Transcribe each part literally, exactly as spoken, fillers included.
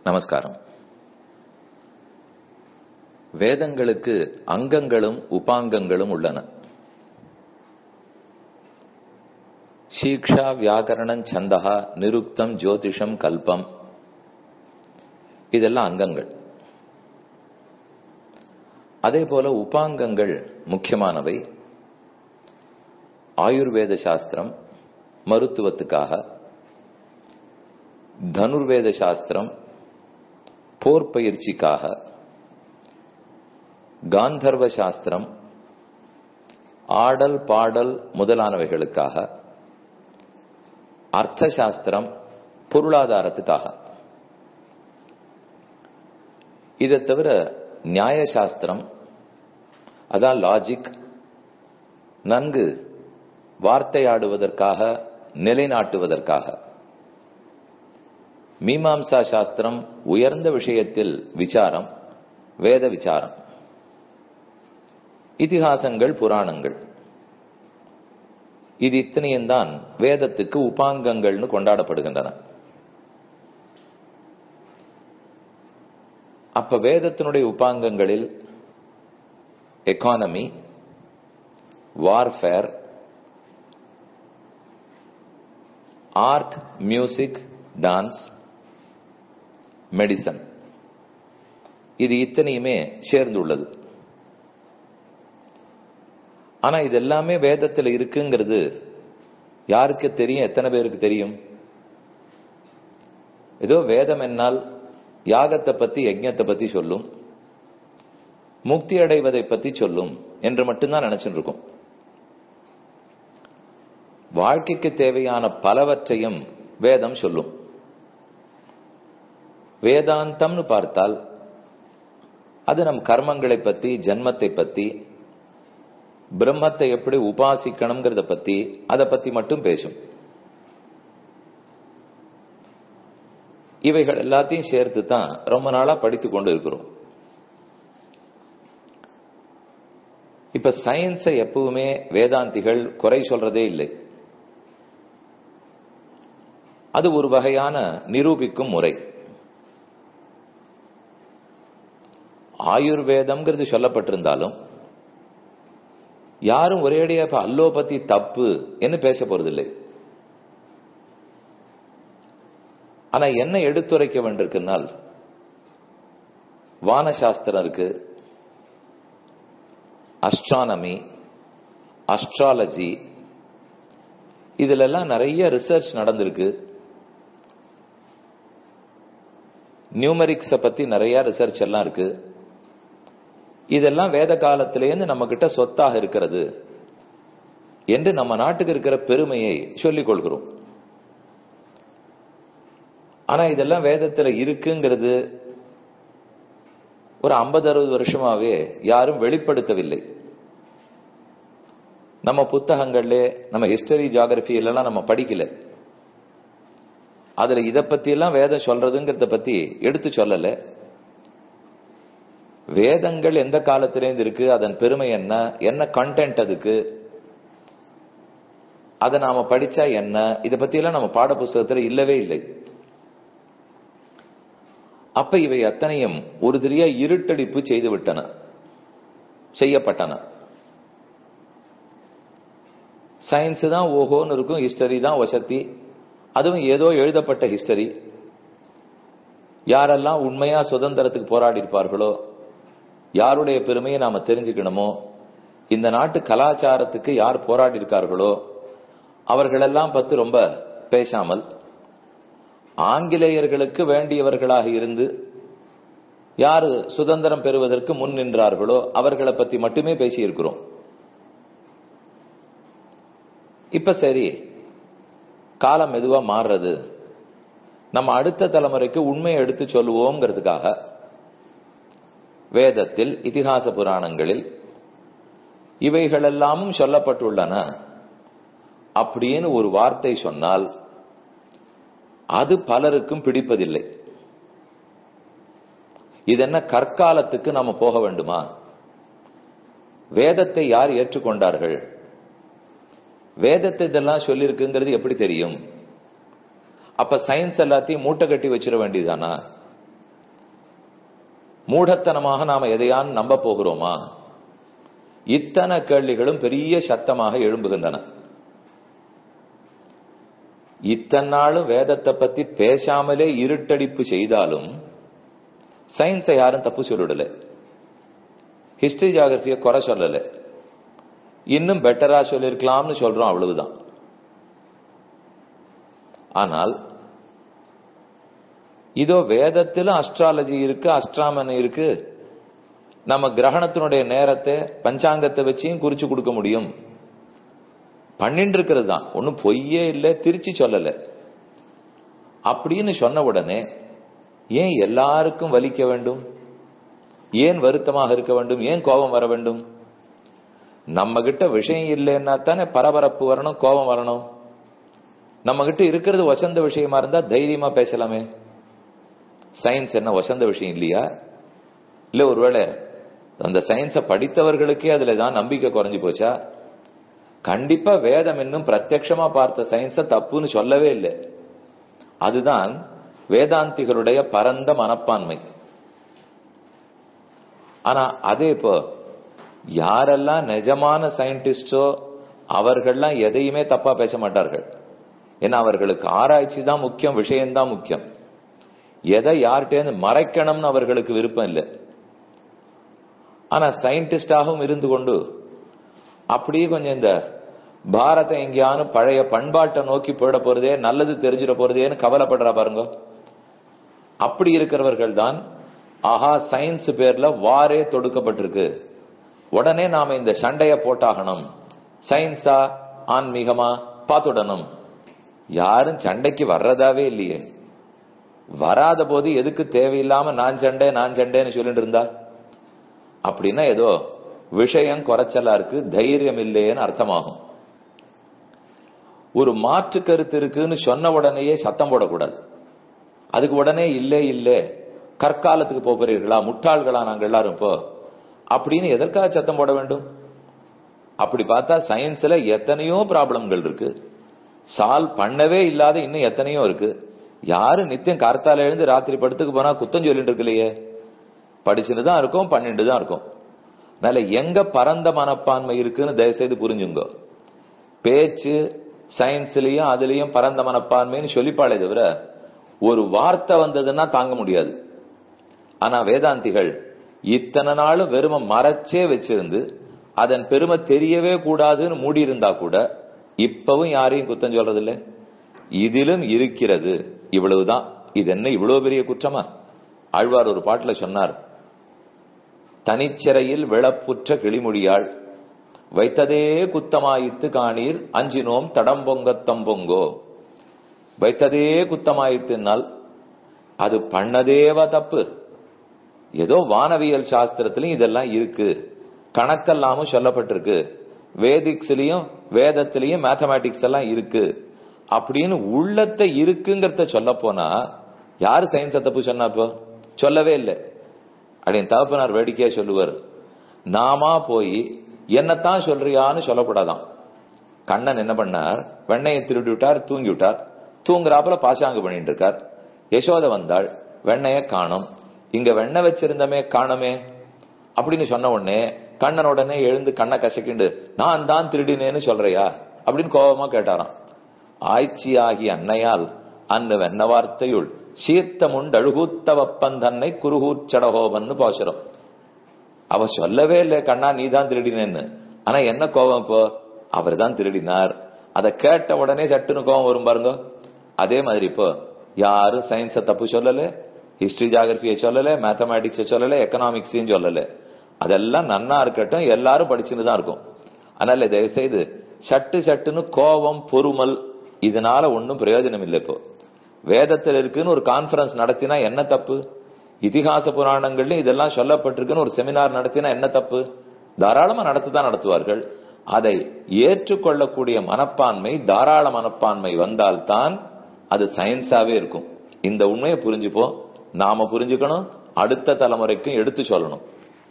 நமஸ்காரம். வேதங்களுக்கு அங்கங்களும் உபாங்கங்களும் உள்ளன. சீக்ஷா, வியாகரணம், சந்தகா, நிருக்தம், ஜோதிஷம், கல்பம், இதெல்லாம் அங்கங்கள். அதே போல உபாங்கங்கள் முக்கியமானவை. ஆயுர்வேத சாஸ்திரம் மருத்துவத்துக்காக, தனுர்வேத சாஸ்திரம் போர் பயிற்சிக்காக, காந்தர்வ சாஸ்திரம் ஆடல் பாடல் முதலானவைகளுக்காக, அர்த்த சாஸ்திரம் பொருளாதாரத்துக்காக. இதை தவிர நியாய சாஸ்திரம், அதான் லாஜிக், நன்கு வார்த்தையாடுவதற்காக, நிலைநாட்டுவதற்காக. மீமாம்சா சாஸ்திரம் உயர்ந்த விஷயத்தில் விசாரம், வேத விசாரம். இதிகாசங்கள், புராணங்கள், இது இத்தனையும் தான் வேதத்துக்கு உபாங்கங்கள்னு கொண்டாடப்படுகின்றன. அப்ப வேதத்தினுடைய உபாங்கங்களில் economy, warfare, art, music, dance, medicine, இது இத்தனையுமே சேர்ந்துள்ளது. ஆனா இது எல்லாமே வேதத்தில் இருக்குங்கிறது யாருக்கு தெரியும்? எத்தனை பேருக்கு தெரியும்? ஏதோ வேதம் என்னால் யாகத்தை பத்தி, யஜ்ஞத்தை பத்தி சொல்லும், முக்தி அடைவதை பத்தி சொல்லும் என்று மட்டும்தான் நினைச்சுட்டு இருக்கும். வாழ்க்கைக்கு தேவையான பலவற்றையும் வேதம் சொல்லும். வேதாந்தம்னு பார்த்தால் அது நம் கர்மங்களை பத்தி, ஜன்மத்தை பத்தி, பிரம்மத்தை எப்படி உபாசிக்கணுங்கிறத பத்தி, அதை பத்தி மட்டும் பேசும். இவைகள் எல்லாத்தையும் சேர்த்து தான் ரொம்ப நாளா படித்துக் கொண்டு இருக்கிறோம். இப்ப சயின்ஸை எப்பவுமே வேதாந்திகள் குறை சொல்றதே இல்லை. அது ஒரு வகையான நிரூபிக்கும் முறை. ஆயுர்வேதம்ங்கிறது சொல்லப்பட்டிருந்தாலும் யாரும் ஒரேடியா இப்ப அல்லோபதி தப்பு என்று பேச போறதில்லை. ஆனா என்ன எடுத்துரைக்க வேண்டியிருக்குன்னால், வானசாஸ்திரம் இருக்கு, அஸ்ட்ரானமி, அஸ்ட்ராலஜி, இதுல எல்லாம் நிறைய ரிசர்ச் நடந்திருக்கு. நியூமரிக்ஸ பத்தி நிறைய ரிசர்ச் எல்லாம் இருக்கு. இதெல்லாம் வேத காலத்திலேருந்து நம்ம கிட்ட சொத்தாக இருக்கிறது என்று நம்ம நாட்டுக்கு இருக்கிற பெருமையை சொல்லிக் கொள்கிறோம். ஆனா இதெல்லாம் வேதத்துல இருக்குங்கிறது ஒரு ஐம்பது அறுபது வருஷமாவே யாரும் வெளிப்படுத்தவில்லை. நம்ம புத்தகங்கள்ல, நம்ம ஹிஸ்டரி, ஜியாகிரபி எல்லாம் நம்ம படிக்கல. அதுல இதை பத்தி எல்லாம் வேதம் சொல்றதுங்கிறத பத்தி எடுத்து சொல்லல. வேதங்கள் எந்த காலத்திலேருந்து இருக்கு, அதன் பெருமை என்ன, என்ன கண்டென்ட் அதுக்கு, அதை நாம படிச்சா என்ன, இதை பத்தி எல்லாம் நம்ம பாட புஸ்தகத்துல இல்லவே இல்லை. அப்ப இவை அத்தனையும் ஒரு திரிய இருட்டடிப்பு செய்து விட்டன, செய்யப்பட்டன. சயின்ஸ் தான் ஓஹோன்னு இருக்கும், ஹிஸ்டரி தான் வசதி, அதுவும் ஏதோ எழுதப்பட்ட ஹிஸ்டரி. யாரெல்லாம் உண்மையா சுதந்திரத்துக்கு போராடி இருப்பார்களோ, யாருடைய பெருமையை நாம தெரிஞ்சுக்கணுமோ, இந்த நாட்டு கலாச்சாரத்துக்கு யார் போராடி இருக்கார்களோ அவர்களெல்லாம் பத்தி ரொம்ப பேசாமல், ஆங்கிலேயர்களுக்கு வேண்டியவர்களாக இருந்து யாரு சுதந்திரம் பெறுவதற்கு முன் நின்றார்களோ அவர்களை பத்தி மட்டுமே பேசியிருக்கிறோம். இப்ப சரி, காலம் மெதுவா மாறுறது, நம்ம அடுத்த தலைமுறைக்கு உண்மையை எடுத்து சொல்லுவோங்கிறதுக்காக வேதத்தில், இதிகாச புராணங்களில் இவைகளெல்லாமும் சொல்லப்பட்டுள்ளன அப்படின்னு ஒரு வார்த்தை சொன்னால் அது பலருக்கும் பிடிப்பதில்லை. இதென்ன கற்காலத்துக்கு நாம போக வேண்டுமா? வேதத்தை யார் ஏற்றுக்கொண்டார்கள்? வேதத்தை இதெல்லாம் சொல்லியிருக்குங்கிறது எப்படி தெரியும்? அப்ப சயின்ஸ் எல்லாத்தையும் மூட்டை கட்டி வச்சிட வேண்டியதானா? மூடத்தனமாக நாம எதையான் நம்ப போகிறோமா? இத்தனை கேள்விகளும் பெரிய சத்தமாக எழும்புகின்றன. இத்தனை நாளும் வேதத்தை பத்தி பேசாமலே இருட்டடிப்பு செய்தாலும் சயின்ஸை யாரும் தப்பு சொல்லல, ஹிஸ்டரி ஜியாகிரபிய குறை சொல்லல, இன்னும் பெட்டரா சொல்லிருக்கலாம்னு சொல்றோம், அவ்வளவுதான். ஆனால் இதோ வேதத்திலும் அஸ்ட்ராலஜி இருக்கு, அஸ்ட்ராமன் இருக்கு, நம்ம கிரகணத்தினுடைய நேரத்தை பஞ்சாங்கத்தை வச்சியும் குறிச்சு கொடுக்க முடியும், பண்ணிட்டு இருக்கிறது தான், ஒன்னும் பொய்யே இல்லை, திருச்சி சொல்லல. அப்படின்னு சொன்ன உடனே ஏன் எல்லாருக்கும் வலிக்க வேண்டும்? ஏன் வருத்தமாக இருக்க வேண்டும்? ஏன் கோபம் வர வேண்டும்? நம்ம கிட்ட விஷயம் இல்லைன்னா தானே பரபரப்பு வரணும், கோபம் வரணும். நம்ம கிட்ட இருக்கிறது வசந்த விஷயமா இருந்தா தைரியமா பேசலாமே. சயின்ஸ் என்ன வசந்த விஷயம் இல்லையா? இல்ல ஒருவேளை அந்த சயின்ஸை படித்தவர்களுக்கே அதுல தான் நம்பிக்கை குறைஞ்சு போச்சா? கண்டிப்பா வேதம் இன்னும் பிரத்யட்சமா பார்த்த சயின்ஸ தப்புன்னு சொல்லவே இல்லை. அதுதான் வேதாந்திகளுடைய பரந்த மனப்பான்மை. ஆனா அதே இப்போ யாரெல்லாம் நிஜமான சயின்டிஸ்டோ அவர்கள்லாம் எதையுமே தப்பா பேச மாட்டார்கள். ஏன்னா அவர்களுக்கு ஆராய்ச்சி தான் முக்கியம், விஷயம்தான் முக்கியம். எதை யார்கிட்ட மறைக்கணும்னு அவர்களுக்கு விருப்பம் இல்லை. ஆனா சயின்டிஸ்டாகவும் இருந்து கொண்டு அப்படியே கொஞ்சம் இந்த பாரத எங்கேயானு பழைய பண்பாட்டை நோக்கி போயிட போறதே, நல்லது தெரிஞ்சிட போறதேன்னு கவலைப்படுறா பாருங்க. அப்படி இருக்கிறவர்கள் தான் ஆஹா சயின்ஸ் பேர்ல வாரே தொடுக்கப்பட்டிருக்கு, உடனே நாம இந்த சண்டைய போட்டாகணும், சயின்ஸா ஆன்மீகமா பார்த்துடணும். யாரும் சண்டைக்கு வர்றதாவே இல்லையே. வராத போது எதுக்கு தேவையில்லாம நான் சண்டை நான் சண்டைன்னு சொல்லிட்டு இருந்தா? அப்படின்னா ஏதோ விஷயம் குறைச்சலா இருக்கு, தைரியம் இல்லையேன்னு அர்த்தமாகும். ஒரு மாற்று கருத்து இருக்குன்னு சொன்ன உடனேயே சத்தம் போடக்கூடாது. அதுக்கு உடனே இல்லே இல்லே கற்காலத்துக்கு போகிறீர்களா, முட்டாள்களா நாங்கள் எல்லாரும் இப்போ அப்படின்னு எதற்காக சத்தம் போட வேண்டும்? அப்படி பார்த்தா சயின்ஸ்ல எத்தனையோ ப்ராப்ளம்கள் இருக்கு, சால்வ் பண்ணவே இல்லாத இன்னும் எத்தனையோ இருக்கு. யாரு நித்தியம் கார்த்தால எழுந்து ராத்திரி படுத்துக்கு போனா குத்தம் சொல்லிட்டு இருக்கு இல்லையே, படிச்சுட்டு தான் இருக்கும், பண்ணிட்டு தான் இருக்கும். அதனால எங்க பரந்த மனப்பான்மை இருக்குன்னு தயவுசெய்து புரிஞ்சுங்க. பேச்சு சயின்ஸ்லயும் அதுலயும் பரந்த மனப்பான்மைன்னு சொல்லிப்பாளே தவிர ஒரு வார்த்தை வந்ததுன்னா தாங்க முடியாது. ஆனா வேதாந்திகள் இத்தனை நாளும் வெறும மறைச்சே வச்சிருந்து அதன் பெருமை தெரியவே கூடாதுன்னு மூடி இருந்தா கூட இப்பவும் யாரையும் குத்தம் சொல்றது இல்லை. இதிலும் இருக்கிறது, இவ்வளவுதான். இது என்ன இவ்வளவு பெரிய குற்றமா? ஆழ்வார் ஒரு பாட்டுல சொன்னார், தனிச்சிறையில் விளப்புற்ற கிளிமொழியாள் வைத்ததே குத்தமாயித்து காணீர் அஞ்சினோம் தடம்பொங்கத்தம் பொங்கோ. வைத்ததே குத்தமாயித்துனால் அது பண்ணதேவா தப்பு. ஏதோ வானவியல் சாஸ்திரத்திலையும் இதெல்லாம் இருக்கு, கணக்கெல்லாமும் சொல்லப்பட்டிருக்கு, வேதிக்ஸ்லயும் வேதத்திலையும் மேத்தமேட்டிக்ஸ் எல்லாம் இருக்கு அப்படின்னு உள்ளத்தை இருக்குங்கிறத சொல்ல போனா யாரு சயின்ஸை தப்பு சொன்னா? இப்போ சொல்லவே இல்லை. அப்படின்னு தகப்பனார் வேடிக்கையா சொல்லுவார், நாமா போய் என்னத்தான் சொல்றியான்னு சொல்லக்கூடாதான். கண்ணன் என்ன பண்ணார், வெண்ணையை திருடி விட்டார், தூங்கி விட்டார். தூங்குறாப்புல பாசாங்கு பண்ணிட்டு இருக்கார். யசோத வந்தாள், வெண்ணைய காணும், இங்க வெண்ணெய் வச்சிருந்தமே காணமே அப்படின்னு சொன்ன உடனே கண்ணன் உடனே எழுந்து கண்ணை கசக்கிண்டு நான் தான் திருடினேன்னு சொல்றியா அப்படின்னு கோபமா கேட்டாராம். ஆய்ச்சி ஆகிய அன்னையால் அன்னு வெண்ண வார்த்தையுள் சீர்த்தமுண்டழுகூத்த வப்பந்தன்னை குருகூச்சடகோபன்னு பாசுரம். அவ சொல்லவே இல்லை கண்ணா நீ தான் திருடினேன்னு. ஆனா என்ன கோபம் இப்போ? அவர் தான் திருடினார். அதை கேட்ட உடனே சட்டுன்னு கோபம் வரும் பாருங்க. அதே மாதிரி இப்போ யாரும் சயின்ஸை தப்பு சொல்லல, ஹிஸ்டரி ஜியாகிரபியை சொல்லல, மேத்தமேட்டிக்ஸை சொல்லல, எக்கனாமிக்ஸையும் சொல்லல. அதெல்லாம் நன்னா இருக்கட்டும், எல்லாரும் படிச்சுன்னு தான் இருக்கும். அதனால தயவு செய்து சட்டு சட்டுன்னு கோபம் பொறுமல் இதனால ஒன்னும் பிரயோஜனம் இல்லை. இப்போ வேதத்தில் இருக்குன்னு ஒரு கான்பரன்ஸ் நடத்தினா என்ன தப்பு? இதிகாச புராணங்கள்ல இதெல்லாம் சொல்லப்பட்டிருக்குன்னு ஒரு செமினார் நடத்தினா என்ன தப்பு? தாராளமா நடத்ததான் நடத்துவார்கள். அதை ஏற்றுக்கொள்ளக்கூடிய மனப்பான்மை, தாராள மனப்பான்மை வந்தால்தான் அது சயின்ஸாவே இருக்கும். இந்த உண்மையை புரிஞ்சுப்போம், நாம புரிஞ்சுக்கணும், அடுத்த தலைமுறைக்கும் எடுத்து சொல்லணும்.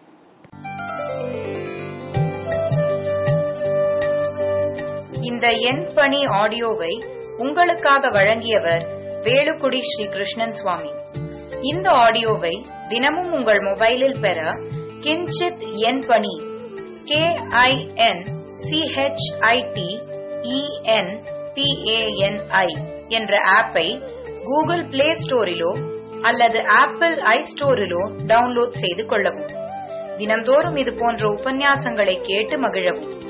இந்த என் பணி ஆடியோவை உங்களுக்காக வழங்கியவர் வேலுக்குடி ஸ்ரீ கிருஷ்ணன் சுவாமி. இந்த ஆடியோவை தினமும் உங்கள் மொபைலில் பெற கிஞ்சித் என் பணி கே ஐ என் சிஹெச்ஐடி இஎன் பிஏஎன்ஐ என்ற ஆப்பை கூகுள் பிளே ஸ்டோரிலோ அல்லது ஆப்பிள் ஐ ஸ்டோரிலோ டவுன்லோட் செய்து கொள்ளவும். தினம்தோறும் இது போன்ற உபன்யாசங்களை கேட்டு மகிழவும்.